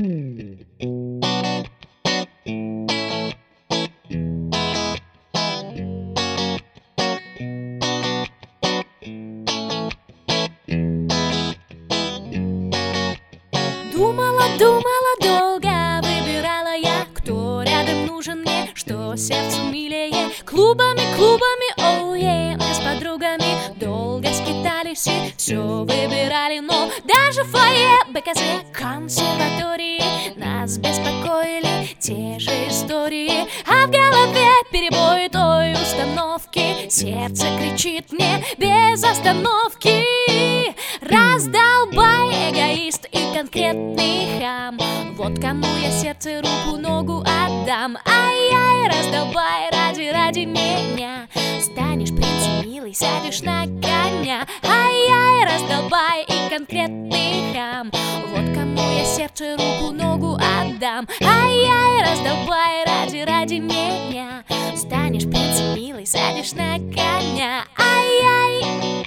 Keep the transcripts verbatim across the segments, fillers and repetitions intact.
Думала, думала долго, выбирала я, кто рядом нужен мне, что сердцу милее. Клубами, клубами, оуе, мы с подругами долго скитались и все выбирали, но даже в фойе БКЗ консерватории нас беспокоили те же истории. А в голове перебой той установки, сердце кричит мне без остановки: раздолбай, эгоист и конкретный хам, вот кому я сердце, руку, ногу отдам. Ай-яй, раздолбай, ради, ради меня станешь принцем милый, сядешь на коня. Ай-яй, раздолбай и конкретный хам, вот кому я сердце, руку, ногу отдам. Ай-яй, раздолбай, ради, ради меня станешь принцем милый, сядешь на коня. Ай-яй.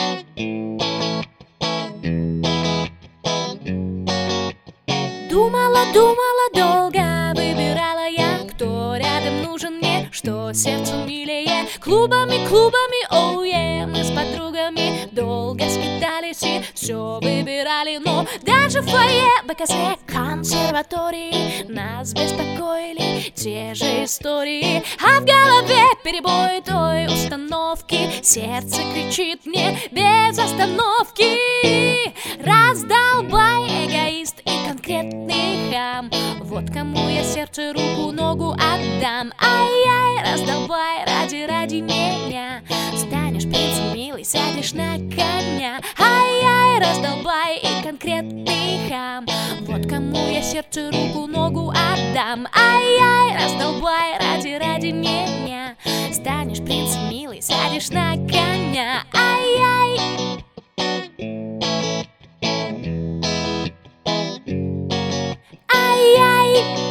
Думала, думала долго, выбирала я, кто рядом нужен мне, что сердцу милее. Клубами, клубами, оуе, мы с подругами долго скитались и все выбирали, но даже в фойе БКЗ консерватории нас беспокоили те же истории. А в голове перебой той установки, сердце кричит мне без остановки: раздолбай, эгоист и конкретный хам, вот кому я сердце, руку, ногу отдам. Ай-яй, раздолбай, ради, ради меня станешь принцем милый, сядешь на коня. Ай-яй, раздолбай и конкретный хам, вот кому я сердце, руку, ногу отдам. Ай-яй, раздолбай, ради, ради меня станешь принцем милый, сядешь на коня. Ай-яй. Ай-яй.